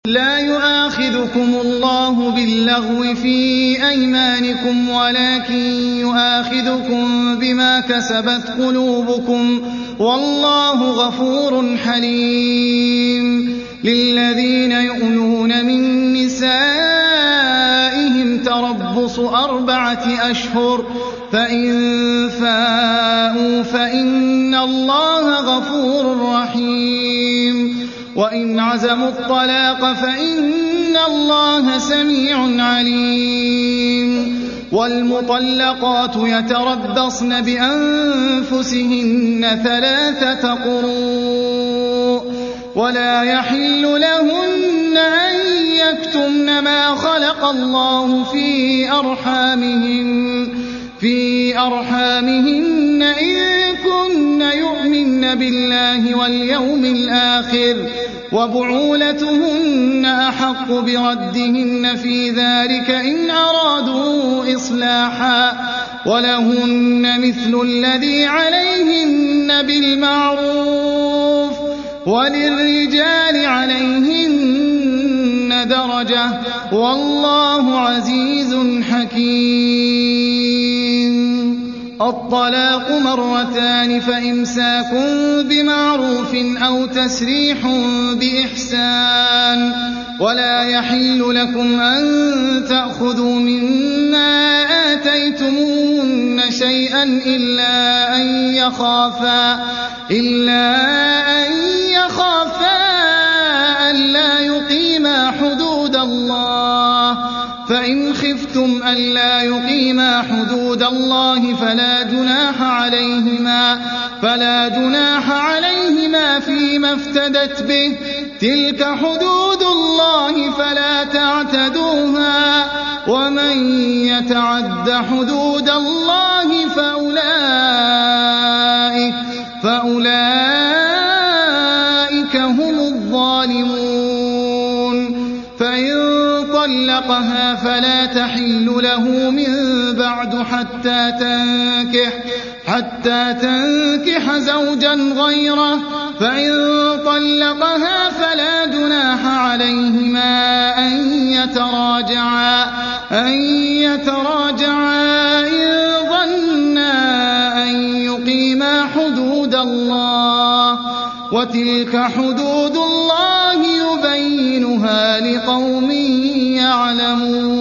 لا يؤاخذكم الله باللغو في أيمانكم ولكن يؤاخذكم بما كسبت قلوبكم والله غفور حليم. للذين يؤلون من نسائهم تربص 4 أشهر فإن فاءوا فإن الله غفور رحيم. وإن عزموا الطلاق فإن الله سميع عليم. والمطلقات يتربصن بأنفسهن 3 قروء ولا يحل لهن أن يكتمن ما خلق الله في أرحامهن إن كن يؤمن بالله واليوم الآخر وبعولتهن أحق بردهن في ذلك إن أرادوا إصلاحا ولهن مثل الذي عليهن بالمعروف وللرجال عليهن درجة والله عزيز حكيم. الطلاق 2 فإمساك بمعروف أو تسريح بإحسان ولا يحل لكم أن تأخذوا مما آتيتموهن شيئا إلا أن يخافا ألا يقيما حدود الله فإن خفتم ألا يقيما حدود الله فلا جناح عليهما فيما افتدت به تلك حدود الله فلا تعتدوها ومن يتعد حدود الله فأولئك هم الظالمون. فإن طلقها فلا تحل له من بعد حتى تنكح زوجا غيره فإن طلقها فلا جناح عليهما أن يتراجعا إن ظنا أن يقيما حدود الله وتلك حدود الله يبينها لقوم يعلمون.